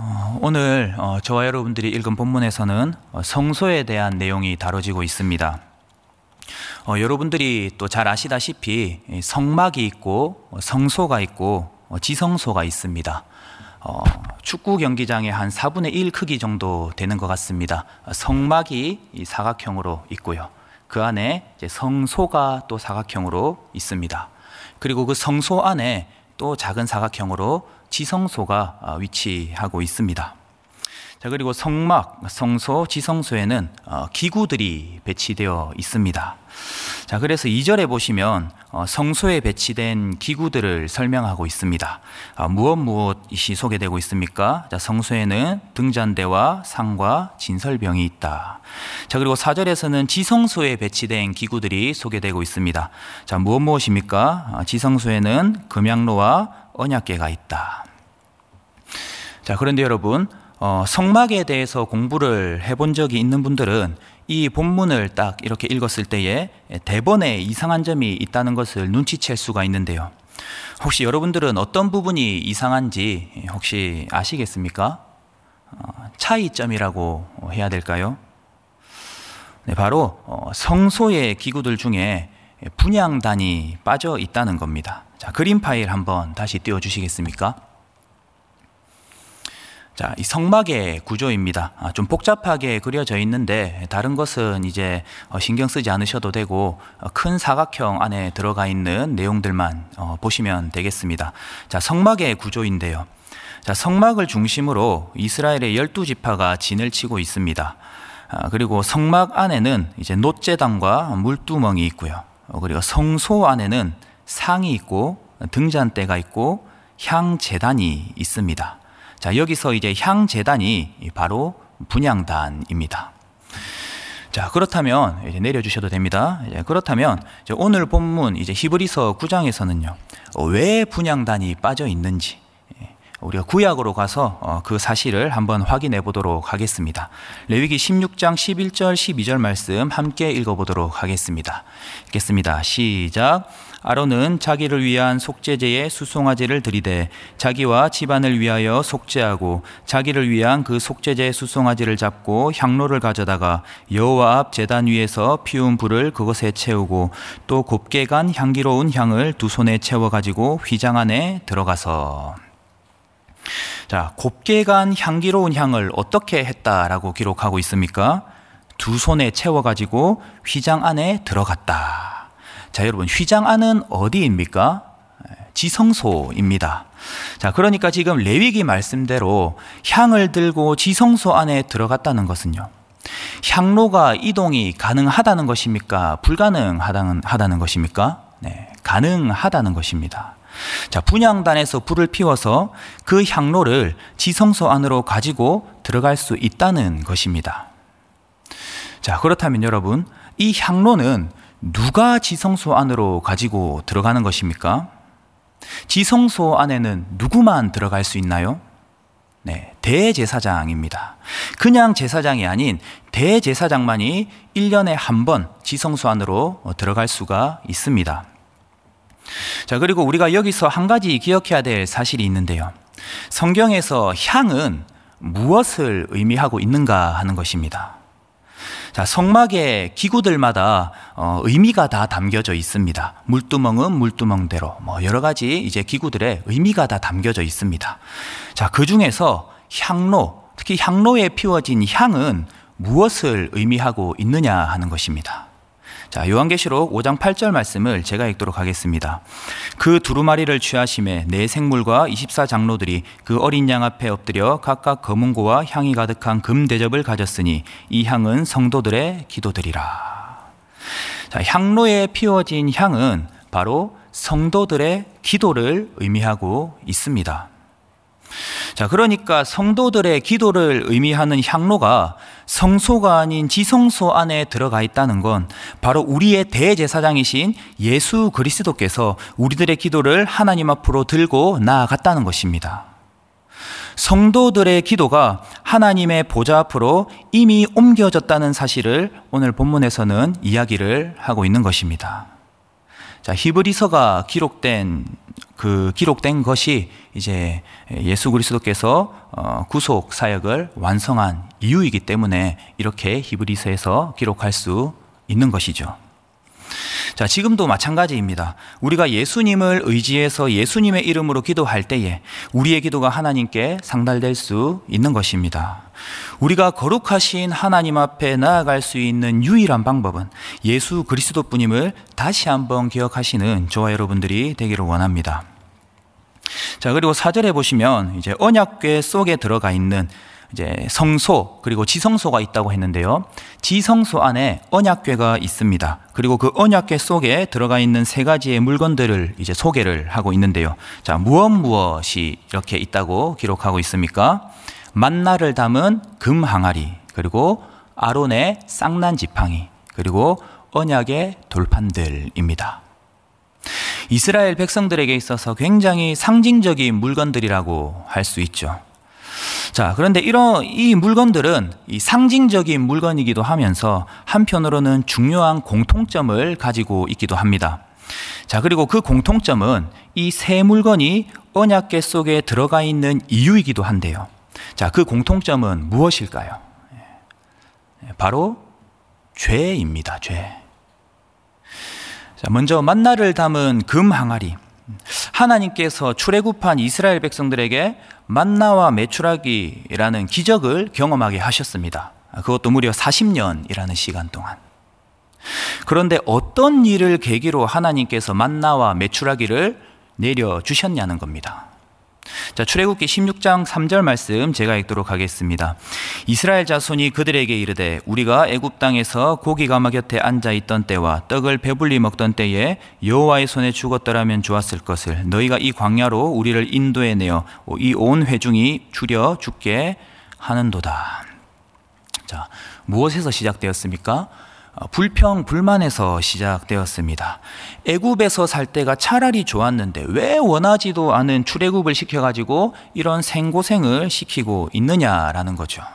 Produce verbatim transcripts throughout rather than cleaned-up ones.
어, 오늘 어, 저와 여러분들이 읽은 본문에서는 어, 성소에 대한 내용이 다뤄지고 있습니다. 어, 여러분들이 또 잘 아시다시피 성막이 있고 성소가 있고 어, 지성소가 있습니다. 어, 축구 경기장의 한 사분의 일 크기 정도 되는 것 같습니다. 성막이 이 사각형으로 있고요. 그 안에 이제 성소가 또 사각형으로 있습니다. 그리고 그 성소 안에 또 작은 사각형으로 지성소가 위치하고 있습니다. 자, 그리고 성막, 성소, 지성소에는 기구들이 배치되어 있습니다. 자, 그래서 이 절에 보시면 성소에 배치된 기구들을 설명하고 있습니다. 무엇 무엇이 소개되고 있습니까? 자, 성소에는 등잔대와 상과 진설병이 있다. 자, 그리고 사 절에서는 지성소에 배치된 기구들이 소개되고 있습니다. 자, 무엇 무엇입니까? 지성소에는 금양로와 언약궤가 있다. 자, 그런데 여러분, 어, 성막에 대해서 공부를 해본 적이 있는 분들은 이 본문을 딱 이렇게 읽었을 때에 대번에 이상한 점이 있다는 것을 눈치챌 수가 있는데요. 혹시 여러분들은 어떤 부분이 이상한지 혹시 아시겠습니까? 어, 차이점이라고 해야 될까요? 네, 바로 어, 성소의 기구들 중에 분향단이 빠져 있다는 겁니다. 자, 그림 파일 한번 다시 띄워주시겠습니까? 자, 이 성막의 구조입니다. 아, 좀 복잡하게 그려져 있는데 다른 것은 이제 어, 신경 쓰지 않으셔도 되고 어, 큰 사각형 안에 들어가 있는 내용들만 어, 보시면 되겠습니다. 자, 성막의 구조인데요. 자, 성막을 중심으로 이스라엘의 열두 지파가 진을 치고 있습니다. 아, 그리고 성막 안에는 이제 놋제단과 물두멍이 있고요. 어, 그리고 성소 안에는 상이 있고 등잔대가 있고 향제단이 있습니다. 자, 여기서 이제 향제단이 바로 분향단입니다. 자, 그렇다면 이제 내려주셔도 됩니다. 이제 그렇다면 이제 오늘 본문 이제 히브리서 구 장에서는요, 왜 분향단이 빠져 있는지 우리가 구약으로 가서 그 사실을 한번 확인해 보도록 하겠습니다. 레위기 십육 장 십일 절 십이 절 말씀 함께 읽어보도록 하겠습니다. 읽겠습니다. 시작. 아론은 자기를 위한 속죄제에 수송아지를 드리되 자기와 집안을 위하여 속죄하고 자기를 위한 그 속죄제 수송아지를 잡고 향로를 가져다가 여호와 앞 제단 위에서 피운 불을 그것에 채우고 또 곱게 간 향기로운 향을 두 손에 채워 가지고 휘장 안에 들어가서. 자, 곱게 간 향기로운 향을 어떻게 했다라고 기록하고 있습니까? 두 손에 채워 가지고 휘장 안에 들어갔다. 자, 여러분, 휘장 안은 어디입니까? 지성소입니다. 자, 그러니까 지금 레위기 말씀대로 향을 들고 지성소 안에 들어갔다는 것은요, 향로가 이동이 가능하다는 것입니까? 불가능하다는 것입니까? 네, 가능하다는 것입니다. 자, 분향단에서 불을 피워서 그 향로를 지성소 안으로 가지고 들어갈 수 있다는 것입니다. 자, 그렇다면 여러분, 이 향로는 누가 지성소 안으로 가지고 들어가는 것입니까? 지성소 안에는 누구만 들어갈 수 있나요? 네, 대제사장입니다. 그냥 제사장이 아닌 대제사장만이 일 년에 한 번 지성소 안으로 들어갈 수가 있습니다. 자, 그리고 우리가 여기서 한 가지 기억해야 될 사실이 있는데요. 성경에서 향은 무엇을 의미하고 있는가 하는 것입니다. 자, 성막의 기구들마다 어, 의미가 다 담겨져 있습니다. 물두멍은 물두멍대로 뭐 여러 가지 이제 기구들의 의미가 다 담겨져 있습니다. 자, 그 중에서 향로, 특히 향로에 피워진 향은 무엇을 의미하고 있느냐 하는 것입니다. 자, 요한계시록 오 장 팔 절 말씀을 제가 읽도록 하겠습니다. 그 두루마리를 취하심에 네 생물과 이십사 장로들이 그 어린 양 앞에 엎드려 각각 검은고와 향이 가득한 금 대접을 가졌으니 이 향은 성도들의 기도들이라. 자, 향로에 피워진 향은 바로 성도들의 기도를 의미하고 있습니다. 자, 그러니까 성도들의 기도를 의미하는 향로가 성소가 아닌 지성소 안에 들어가 있다는 건 바로 우리의 대제사장이신 예수 그리스도께서 우리들의 기도를 하나님 앞으로 들고 나아갔다는 것입니다. 성도들의 기도가 하나님의 보좌 앞으로 이미 옮겨졌다는 사실을 오늘 본문에서는 이야기를 하고 있는 것입니다. 자, 히브리서가 기록된 그 기록된 것이 이제 예수 그리스도께서 구속 사역을 완성한 이유이기 때문에 이렇게 히브리서에서 기록할 수 있는 것이죠. 자, 지금도 마찬가지입니다. 우리가 예수님을 의지해서 예수님의 이름으로 기도할 때에 우리의 기도가 하나님께 상달될 수 있는 것입니다. 우리가 거룩하신 하나님 앞에 나아갈 수 있는 유일한 방법은 예수 그리스도뿐임을 다시 한번 기억하시는 저와 여러분들이 되기를 원합니다. 자, 그리고 사 절에 보시면 이제 언약궤 속에 들어가 있는 이제 성소 그리고 지성소가 있다고 했는데요. 지성소 안에 언약궤가 있습니다. 그리고 그 언약궤 속에 들어가 있는 세 가지의 물건들을 이제 소개를 하고 있는데요. 자, 무엇 무엇이 이렇게 있다고 기록하고 있습니까? 만나를 담은 금 항아리, 그리고 아론의 쌍난 지팡이, 그리고 언약의 돌판들입니다. 이스라엘 백성들에게 있어서 굉장히 상징적인 물건들이라고 할 수 있죠. 자, 그런데 이런 이 물건들은 이 상징적인 물건이기도 하면서 한편으로는 중요한 공통점을 가지고 있기도 합니다. 자, 그리고 그 공통점은 이 세 물건이 언약궤 속에 들어가 있는 이유이기도 한데요. 자, 그 공통점은 무엇일까요? 바로 죄입니다. 죄. 자, 먼저 만나를 담은 금 항아리. 하나님께서 출애굽한 이스라엘 백성들에게 만나와 메추라기라는 기적을 경험하게 하셨습니다. 그것도 무려 사십 년이라는 시간 동안. 그런데 어떤 일을 계기로 하나님께서 만나와 메추라기를 내려주셨냐는 겁니다. 자, 출애굽기 십육 장 삼 절 말씀 제가 읽도록 하겠습니다. 이스라엘 자손이 그들에게 이르되 우리가 애굽 땅에서 고기 가마 곁에 앉아 있던 때와 떡을 배불리 먹던 때에 여호와의 손에 죽었더라면 좋았을 것을 너희가 이 광야로 우리를 인도해 내어 이 온 회중이 줄여 죽게 하는도다. 자, 무엇에서 시작되었습니까? 불평, 불만에서 시작되었습니다. 애굽에서 살 때가 차라리 좋았는데 왜 원하지도 않은 출애굽을 시켜가지고 이런 생고생을 시키고 있느냐라는 거죠.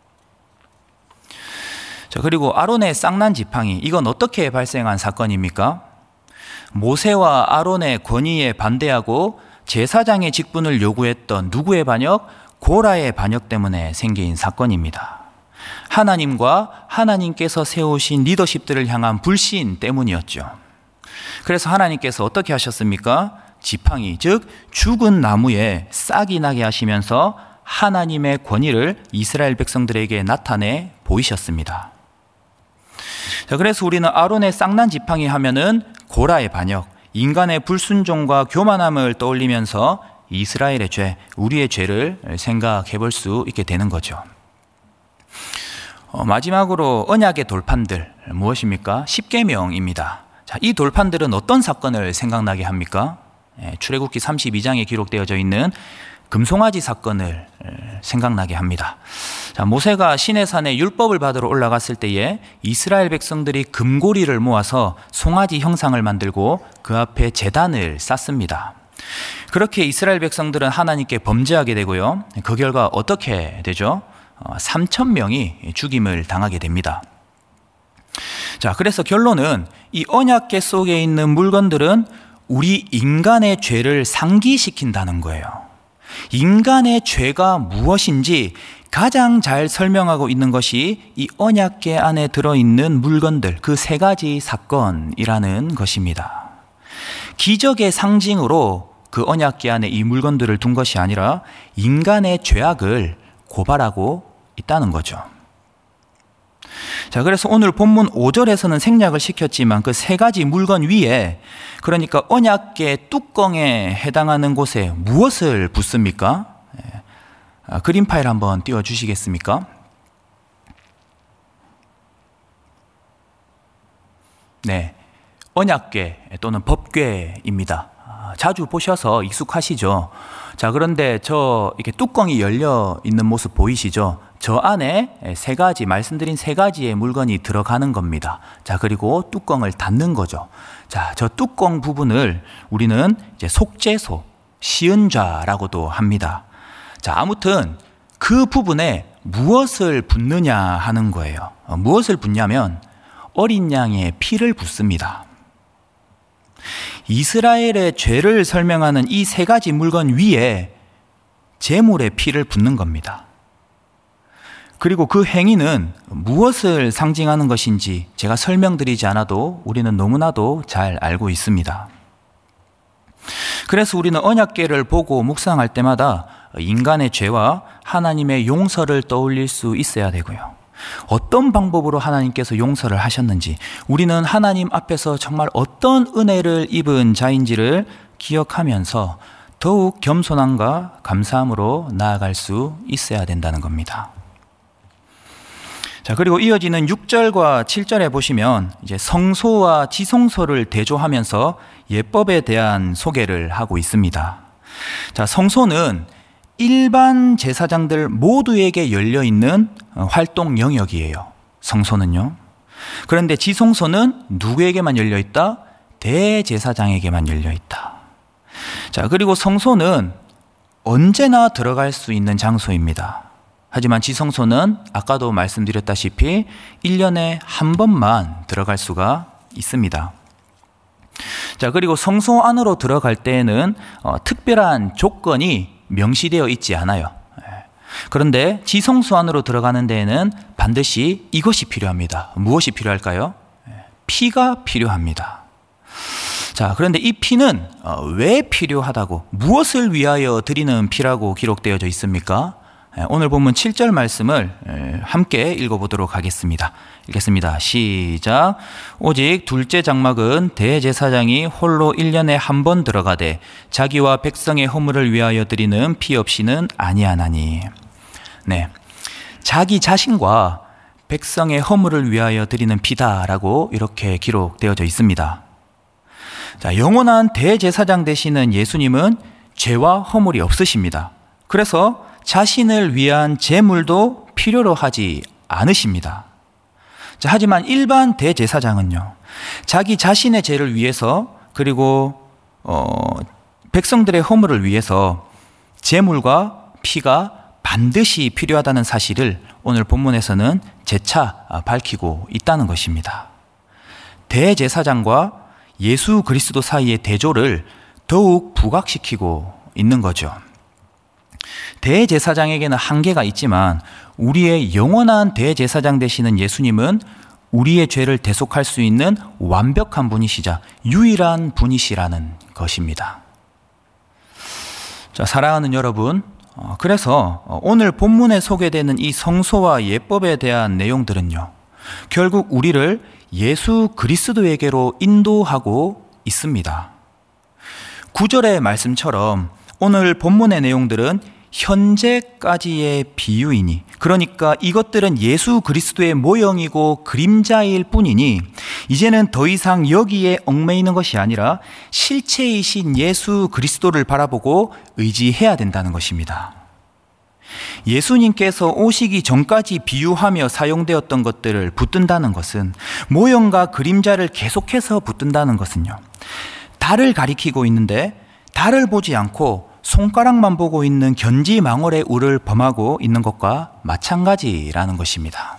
자, 그리고 아론의 쌍난 지팡이, 이건 어떻게 발생한 사건입니까? 모세와 아론의 권위에 반대하고 제사장의 직분을 요구했던 누구의 반역? 고라의 반역 때문에 생긴 사건입니다. 하나님과 하나님께서 세우신 리더십들을 향한 불신 때문이었죠. 그래서 하나님께서 어떻게 하셨습니까? 지팡이, 즉 죽은 나무에 싹이 나게 하시면서 하나님의 권위를 이스라엘 백성들에게 나타내 보이셨습니다. 자, 그래서 우리는 아론의 쌍난 지팡이 하면은 고라의 반역, 인간의 불순종과 교만함을 떠올리면서 이스라엘의 죄, 우리의 죄를 생각해 볼 수 있게 되는 거죠. 어, 마지막으로 언약의 돌판들, 무엇입니까? 십계명입니다. 자, 이 돌판들은 어떤 사건을 생각나게 합니까? 예, 출애굽기 삼십이 장에 기록되어져 있는 금송아지 사건을 생각나게 합니다. 자, 모세가 시내산에 율법을 받으러 올라갔을 때에 이스라엘 백성들이 금고리를 모아서 송아지 형상을 만들고 그 앞에 제단을 쌓습니다. 그렇게 이스라엘 백성들은 하나님께 범죄하게 되고요. 그 결과 어떻게 되죠? 삼천 명이 죽임을 당하게 됩니다. 자, 그래서 결론은 이 언약궤 속에 있는 물건들은 우리 인간의 죄를 상기시킨다는 거예요. 인간의 죄가 무엇인지 가장 잘 설명하고 있는 것이 이 언약궤 안에 들어있는 물건들, 그 세 가지 사건이라는 것입니다. 기적의 상징으로 그 언약궤 안에 이 물건들을 둔 것이 아니라 인간의 죄악을 고발하고 있다는 거죠. 자, 그래서 오늘 본문 오 절에서는 생략을 시켰지만 그 세 가지 물건 위에, 그러니까 언약궤 뚜껑에 해당하는 곳에 무엇을 붓습니까? 아, 그림 파일 한번 띄워 주시겠습니까? 네, 언약궤 또는 법궤입니다. 자주 보셔서 익숙하시죠? 자, 그런데 저 이렇게 뚜껑이 열려 있는 모습 보이시죠? 저 안에 세 가지, 말씀드린 세 가지의 물건이 들어가는 겁니다. 자, 그리고 뚜껑을 닫는 거죠. 자, 저 뚜껑 부분을 우리는 이제 속죄소, 시은좌라고도 합니다. 자, 아무튼 그 부분에 무엇을 붓느냐 하는 거예요. 어, 무엇을 붓냐면 어린 양의 피를 붓습니다. 이스라엘의 죄를 설명하는 이 세 가지 물건 위에 제물의 피를 붓는 겁니다. 그리고 그 행위는 무엇을 상징하는 것인지 제가 설명드리지 않아도 우리는 너무나도 잘 알고 있습니다. 그래서 우리는 언약궤를 보고 묵상할 때마다 인간의 죄와 하나님의 용서를 떠올릴 수 있어야 되고요. 어떤 방법으로 하나님께서 용서를 하셨는지, 우리는 하나님 앞에서 정말 어떤 은혜를 입은 자인지를 기억하면서 더욱 겸손함과 감사함으로 나아갈 수 있어야 된다는 겁니다. 자, 그리고 이어지는 육 절과 칠 절에 보시면 이제 성소와 지성소를 대조하면서 예법에 대한 소개를 하고 있습니다. 자, 성소는 일반 제사장들 모두에게 열려 있는 활동 영역이에요. 성소는요. 그런데 지성소는 누구에게만 열려 있다? 대제사장에게만 열려 있다. 자, 그리고 성소는 언제나 들어갈 수 있는 장소입니다. 하지만 지성소는 아까도 말씀드렸다시피 일 년에 한 번만 들어갈 수가 있습니다. 자, 그리고 성소 안으로 들어갈 때에는 어, 특별한 조건이 명시되어 있지 않아요. 그런데 지성소 안으로 들어가는 데에는 반드시 이것이 필요합니다. 무엇이 필요할까요? 피가 필요합니다. 자, 그런데 이 피는 어, 왜 필요하다고, 무엇을 위하여 드리는 피라고 기록되어져 있습니까? 오늘 본문 칠 절 말씀을 함께 읽어보도록 하겠습니다. 읽겠습니다. 시작. 오직 둘째 장막은 대제사장이 홀로 일 년에 한 번 들어가되 자기와 백성의 허물을 위하여 드리는 피 없이는 아니하나니. 네, 자기 자신과 백성의 허물을 위하여 드리는 피다라고 이렇게 기록되어져 있습니다. 자, 영원한 대제사장 되시는 예수님은 죄와 허물이 없으십니다. 그래서 자신을 위한 제물도 필요로 하지 않으십니다. 자, 하지만 일반 대제사장은요, 자기 자신의 죄를 위해서, 그리고 어, 백성들의 허물을 위해서 제물과 피가 반드시 필요하다는 사실을 오늘 본문에서는 재차 밝히고 있다는 것입니다. 대제사장과 예수 그리스도 사이의 대조를 더욱 부각시키고 있는 거죠. 대제사장에게는 한계가 있지만 우리의 영원한 대제사장 되시는 예수님은 우리의 죄를 대속할 수 있는 완벽한 분이시자 유일한 분이시라는 것입니다. 자, 사랑하는 여러분, 그래서 오늘 본문에 소개되는 이 성소와 예법에 대한 내용들은요, 결국 우리를 예수 그리스도에게로 인도하고 있습니다. 구 절의 말씀처럼 오늘 본문의 내용들은 현재까지의 비유이니, 그러니까 이것들은 예수 그리스도의 모형이고 그림자일 뿐이니 이제는 더 이상 여기에 얽매이는 것이 아니라 실체이신 예수 그리스도를 바라보고 의지해야 된다는 것입니다. 예수님께서 오시기 전까지 비유하며 사용되었던 것들을 붙든다는 것은, 모형과 그림자를 계속해서 붙든다는 것은요, 달을 가리키고 있는데 달을 보지 않고 손가락만 보고 있는 견지망월의 우를 범하고 있는 것과 마찬가지라는 것입니다.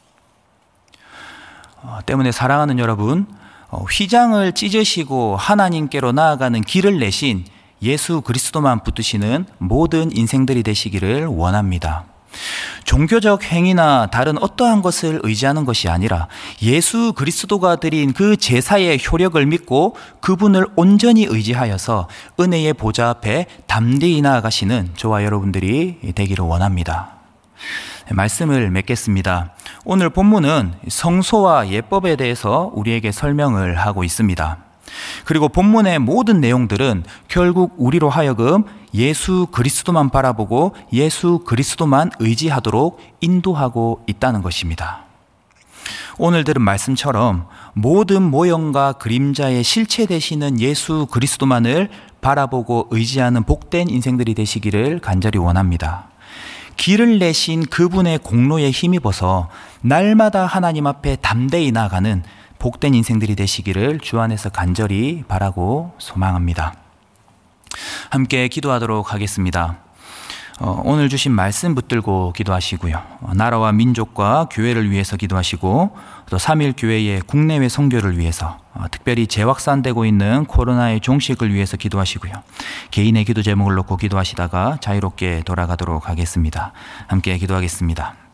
어, 때문에 사랑하는 여러분, 어, 휘장을 찢으시고 하나님께로 나아가는 길을 내신 예수 그리스도만 붙드시는 모든 인생들이 되시기를 원합니다. 종교적 행위나 다른 어떠한 것을 의지하는 것이 아니라 예수 그리스도가 드린 그 제사의 효력을 믿고 그분을 온전히 의지하여서 은혜의 보좌 앞에 담대히 나아가시는 저와 여러분들이 되기를 원합니다. 말씀을 맺겠습니다. 오늘 본문은 성소와 예법에 대해서 우리에게 설명을 하고 있습니다. 그리고 본문의 모든 내용들은 결국 우리로 하여금 예수 그리스도만 바라보고 예수 그리스도만 의지하도록 인도하고 있다는 것입니다. 오늘 들은 말씀처럼 모든 모형과 그림자의 실체 되시는 예수 그리스도만을 바라보고 의지하는 복된 인생들이 되시기를 간절히 원합니다. 길을 내신 그분의 공로에 힘입어서 날마다 하나님 앞에 담대히 나아가는 복된 인생들이 되시기를 주 안에서 간절히 바라고 소망합니다. 함께 기도하도록 하겠습니다. 어, 오늘 주신 말씀 붙들고 기도하시고요. 어, 나라와 민족과 교회를 위해서 기도하시고 또 삼일 교회의 국내외 선교를 위해서 어, 특별히 재확산되고 있는 코로나의 종식을 위해서 기도하시고요. 개인의 기도 제목을 놓고 기도하시다가 자유롭게 돌아가도록 하겠습니다. 함께 기도하겠습니다.